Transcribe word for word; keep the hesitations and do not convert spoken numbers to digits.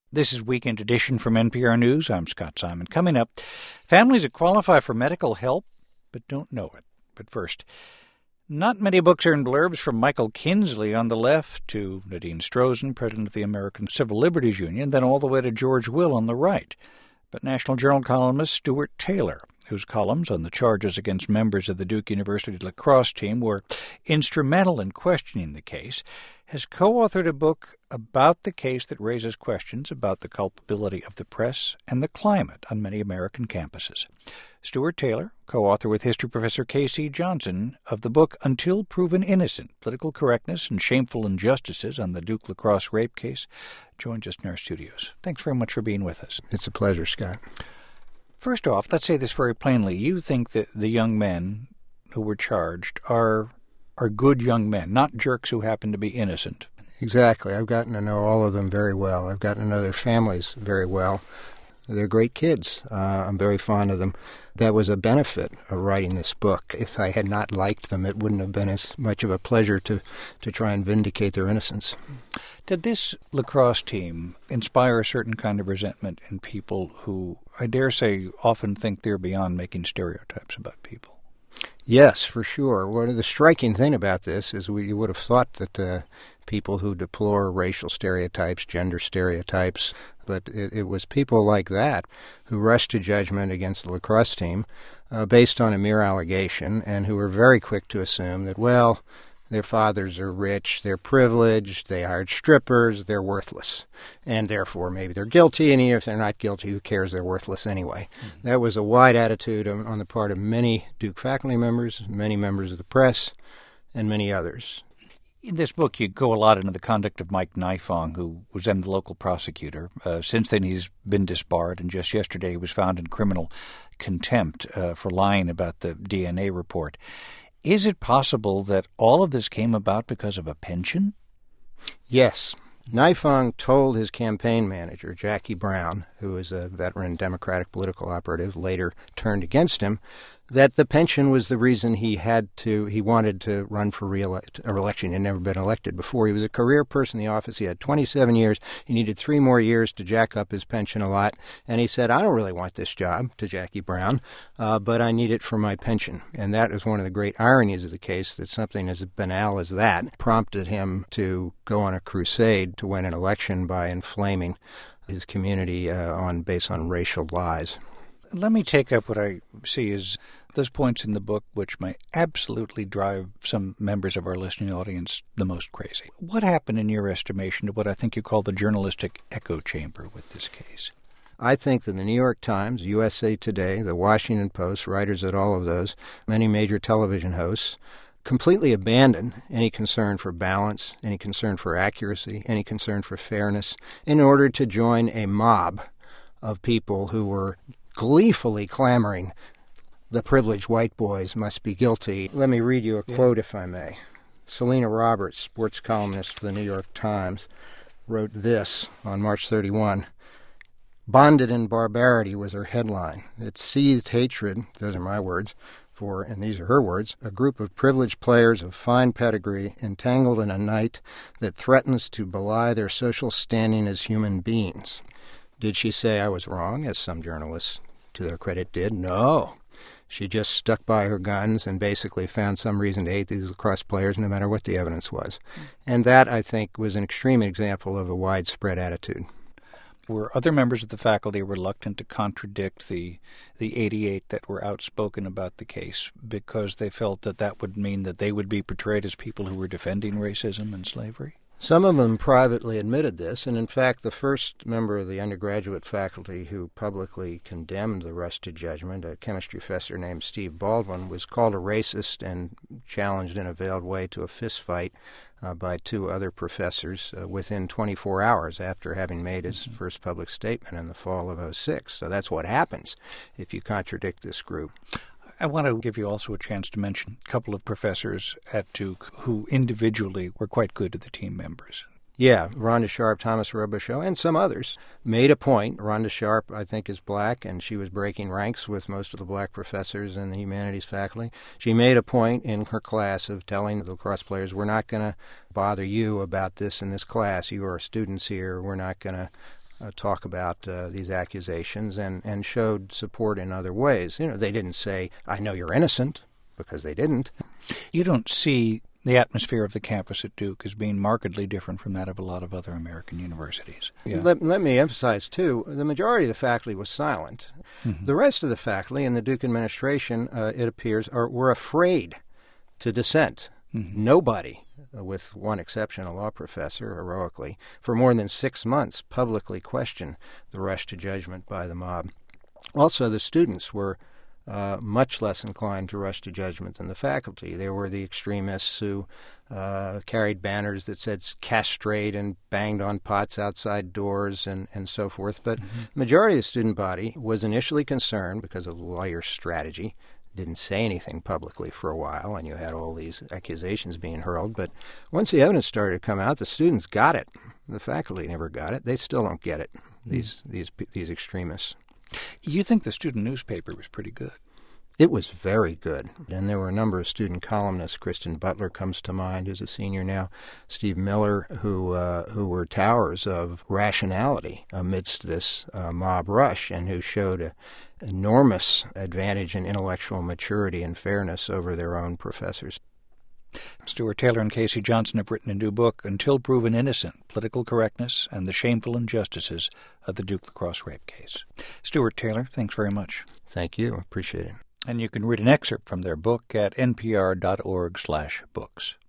This is Weekend Edition from N P R News. I'm Scott Simon. Coming up, families that qualify for medical help but don't know it. But first, not many books earn blurbs from Michael Kinsley on the left to Nadine Strozen, president of the American Civil Liberties Union, then all the way to George Will on the right. But National Journal columnist Stuart Taylor, whose columns on the charges against members of the Duke University lacrosse team were instrumental in questioning the case, has co-authored a book about the case that raises questions about the culpability of the press and the climate on many American campuses. Stuart Taylor, co-author with history professor K C Johnson of the book Until Proven Innocent, Political Correctness and Shameful Injustices on the Duke lacrosse rape case, joins us in our studios. Thanks very much for being with us. It's a pleasure, Scott. First off, let's say this very plainly. You think that the young men who were charged are are good young men, not jerks who happen to be innocent. Exactly. I've gotten to know all of them very well. I've gotten to know their families very well. They're great kids. Uh, I'm very fond of them. That was a benefit of writing this book. If I had not liked them, it wouldn't have been as much of a pleasure to, to try and vindicate their innocence. Did this lacrosse team inspire a certain kind of resentment in people who, I dare say, often think they're beyond making stereotypes about people? Yes, for sure. Well, the striking thing about this is we, you would have thought that uh, people who deplore racial stereotypes, gender stereotypes, but it, it was people like that who rushed to judgment against the lacrosse team uh, based on a mere allegation, and who were very quick to assume that, well, their fathers are rich, they're privileged, they hired strippers, they're worthless, and therefore maybe they're guilty, and even if they're not guilty, who cares, they're worthless anyway. Mm-hmm. That was a wide attitude on, on the part of many Duke faculty members, many members of the press, and many others. In this book, you go a lot into the conduct of Mike Nifong, who was then the local prosecutor. Uh, since then, he's been disbarred, and just yesterday he was found in criminal contempt uh, for lying about the D N A report. Is it possible that all of this came about because of a pension? Yes. Nifong told his campaign manager, Jackie Brown, who was a veteran Democratic political operative, later turned against him, that the pension was the reason he had to, he wanted to run for re-election. He had never been elected before. He was a career person in the office. He had twenty-seven years. He needed three more years to jack up his pension a lot. And he said, I don't really want this job, to Jackie Brown, uh, but I need it for my pension. And that is one of the great ironies of the case, that something as banal as that prompted him to go on a crusade to win an election by inflaming his community uh, on based on racial lies. Let me take up what I see as those points in the book which may absolutely drive some members of our listening audience the most crazy. What happened, in your estimation, to what I think you call the journalistic echo chamber with this case? I think that the New York Times, U S A Today, the Washington Post, writers at all of those, many major television hosts, completely abandoned any concern for balance, any concern for accuracy, any concern for fairness, in order to join a mob of people who were gleefully clamoring, the privileged white boys must be guilty. Let me read you a quote, yeah. if I may. Selena Roberts, sports columnist for the New York Times, wrote this on March thirty-first. Bonded in barbarity was her headline. It seethed hatred, those are my words, for, and these are her words, a group of privileged players of fine pedigree entangled in a night that threatens to belie their social standing as human beings. Did she say I was wrong, as some journalists, to their credit, did? No. She just stuck by her guns and basically found some reason to hate these lacrosse players no matter what the evidence was. And that, I think, was an extreme example of a widespread attitude. Were other members of the faculty reluctant to contradict the the eighty-eight that were outspoken about the case because they felt that that would mean that they would be portrayed as people who were defending racism and slavery? Some of them privately admitted this, and in fact the first member of the undergraduate faculty who publicly condemned the rush to judgment, a chemistry professor named Steve Baldwin, was called a racist and challenged in a veiled way to a fist fight uh, by two other professors uh, within twenty-four hours after having made his mm-hmm. first public statement in the fall of oh six. So that's what happens if you contradict this group. I want to give you also a chance to mention a couple of professors at Duke who individually were quite good to the team members. Yeah, Rhonda Sharp, Thomas Robichaud, and some others made a point. Rhonda Sharp, I think, is black, and she was breaking ranks with most of the black professors in the humanities faculty. She made a point in her class of telling the lacrosse players, we're not going to bother you about this in this class. You are students here. We're not going to uh, talk about uh, these accusations and, and showed support in other ways. You know, they didn't say, I know you're innocent, because they didn't. You don't see the atmosphere of the campus at Duke as being markedly different from that of a lot of other American universities. Yeah. Let, let me emphasize, too, the majority of the faculty was silent. Mm-hmm. The rest of the faculty and the Duke administration, uh, it appears, are were afraid to dissent. Mm-hmm. Nobody, with one exception, a law professor, heroically, for more than six months publicly questioned the rush to judgment by the mob. Also, the students were Uh, much less inclined to rush to judgment than the faculty. There were the extremists who uh, carried banners that said castrate and banged on pots outside doors and, and so forth. But mm-hmm. the majority of the student body was initially concerned because of lawyer strategy, didn't say anything publicly for a while, and you had all these accusations being hurled. But once the evidence started to come out, the students got it. The faculty never got it. They still don't get it, mm-hmm. these, these, these extremists. You think the student newspaper was pretty good? It was very good. And there were a number of student columnists. Kristen Butler comes to mind, who's a senior now. Steve Miller, who uh, who were towers of rationality amidst this uh, mob rush and who showed an enormous advantage in intellectual maturity and fairness over their own professors. Stuart Taylor and Casey Johnson have written a new book, Until Proven Innocent, Political Correctness and the Shameful Injustices of the Duke Lacrosse Rape Case. Stuart Taylor, thanks very much. Thank you. Appreciate it. And you can read an excerpt from their book at npr dot org slash books.